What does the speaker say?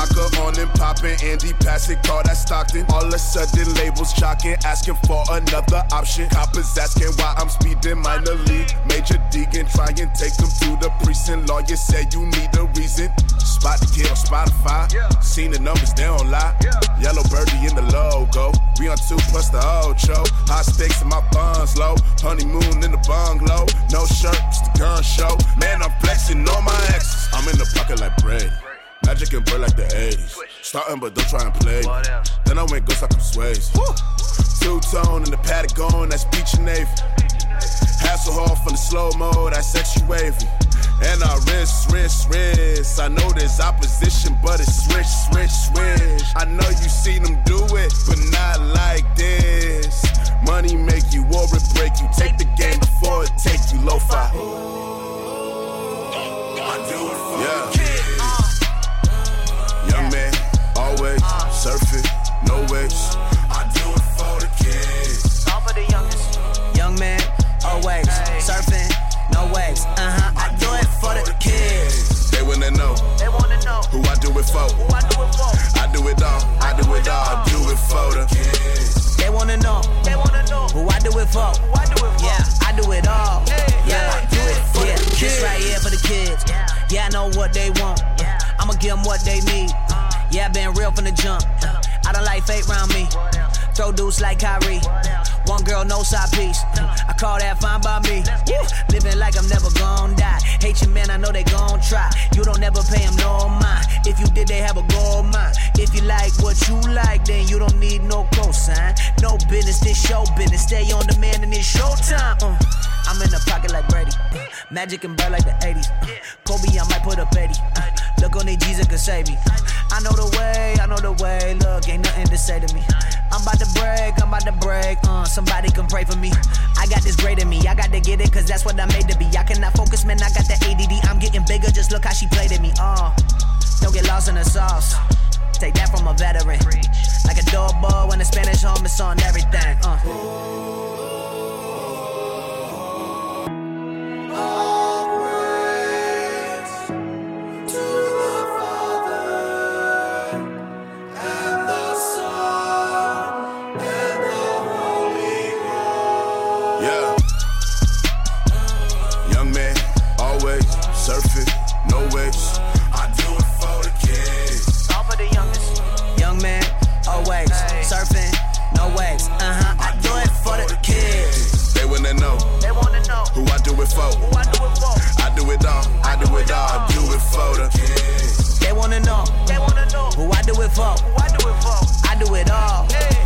Vodka on and popping, Andy Passett, call that Stockton. All of a sudden labels chalking, asking for another option. Coppers asking why I'm speeding minor league. Major Deegan, try and take them to the precinct. Lawyer said you need a reason. Spot the kid on Spotify. Seen the numbers, they don't lie. Yellow birdie in the logo. We on 2 plus the Ocho. High stakes and my funds low. Honeymoon in the bungalow. No shirt, it's the gun show. Man, I'm flexing on my exes. I'm in the pocket like Brady. Magic and bird like the 80s. Starting but don't try and play. Then I went ghost like I'm Swayze. Two-tone in the Patagon, that's Beach and Navy. Hasselhoff in the slow-mo, that's sexy wavy. And our wrist. I know there's opposition, but it's swish. I know you seen them do it, but not like this. Money make you or it break you. Take the game before it take you lo-fi. I do it for the kids. Young man, always surfing, no waves. I do it for the kids. All for the youngest. Young man, always surfing, no waves. I do it for the kids. They wanna know who I do it for. I do it all. I do it for the kids. They wanna know who I do it for. Yeah, I do it all. Yeah, I do it for the kids. This right here for the kids. Yeah, I know what they want. I'ma give them what they need. Yeah, I been real from the jump. I don't like fake round me. Throw dudes like Kyrie. One girl, no side piece. I call that fine by me. Living like I'm never gon' die. Hate you, man, I know they gon' try. You don't never pay them no mind. If you did, they have a gold mine. If you like what you like, then you don't need no cosign. No business, this show business. Stay on demand and it's showtime. I'm in the pocket like Brady. Magic and bird like the 80s. Kobe, I might put up 80. Look on these Jesus can save me. I know the way. Look, ain't nothing to say to me. I'm about to break. Somebody can pray for me. I got this great in me. I got to get it, cause that's what I made to be. I cannot focus, man, I got the ADD. I'm getting bigger, just look how she played at me. Don't get lost in the sauce. Take that from a veteran. Like a doorbell when the Spanish home is on everything. Surfing, no waves. I do it for the kids. All for the youngest. Young man, always surfing, no waves. I do it for the kids. They wanna know who I do it for. I do it all. I do it for the kids. They wanna know who I do it for. I do it all.